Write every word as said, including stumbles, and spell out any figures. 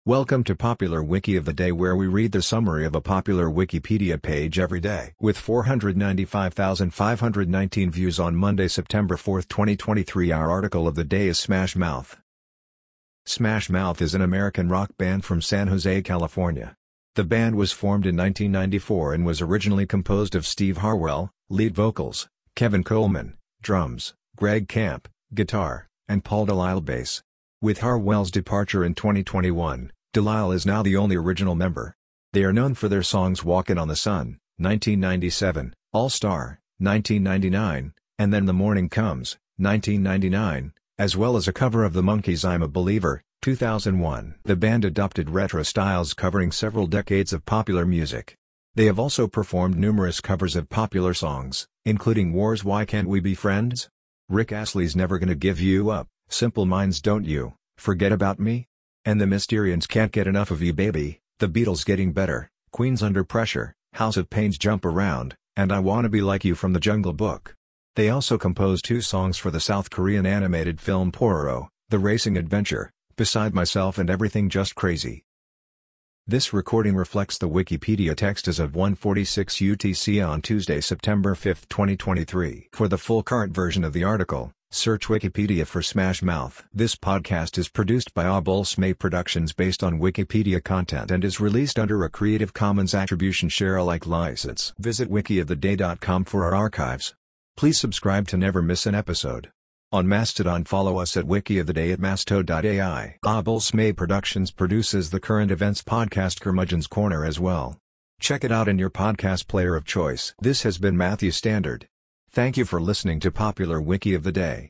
Welcome to Popular Wiki of the Day, where we read the summary of a popular Wikipedia page every day. With four hundred ninety-five thousand five hundred nineteen views on Monday, September fourth, twenty twenty-three, our article of the day is Smash Mouth. Smash Mouth is an American rock band from San Jose, California. The band was formed in nineteen ninety-four and was originally composed of Steve Harwell, lead vocals, Kevin Coleman, drums, Greg Camp, guitar, and Paul Delisle, bass. With Harwell's departure in twenty twenty-one, Delisle is now the only original member. They are known for their songs Walkin' on the Sun, nineteen ninety-seven, All-Star, nineteen ninety-nine, and Then the Morning Comes, nineteen ninety-nine, as well as a cover of the Monkees' I'm a Believer, two thousand one. The band adopted retro styles covering several decades of popular music. They have also performed numerous covers of popular songs, including War's Why Can't We Be Friends? Rick Astley's Never Gonna Give You Up, Simple Minds Don't You, Forget About Me? And the Mysterians Can't Get Enough of You Baby, The Beatles Getting Better, Queen's Under Pressure, House of Pain's Jump Around, and I Wanna Be Like You from The Jungle Book. They also composed two songs for the South Korean animated film Pororo, The Racing Adventure, Beside Myself and Everything Just Crazy. This recording reflects the Wikipedia text as of one forty-six U T C on Tuesday, September fifth, twenty twenty-three. For the full current version of the article, search Wikipedia for Smash Mouth. This podcast is produced by Abol-Smay Productions based on Wikipedia content and is released under a Creative Commons Attribution Share Alike license. Visit wiki of the day dot com for our archives. Please subscribe to never miss an episode. On Mastodon, follow us at wiki-of-the-day at masto dot A I. Abol-Smay Productions produces the current events podcast Curmudgeon's Corner as well. Check it out in your podcast player of choice. This has been Matthew Standard. Thank you for listening to Popular Wiki of the Day.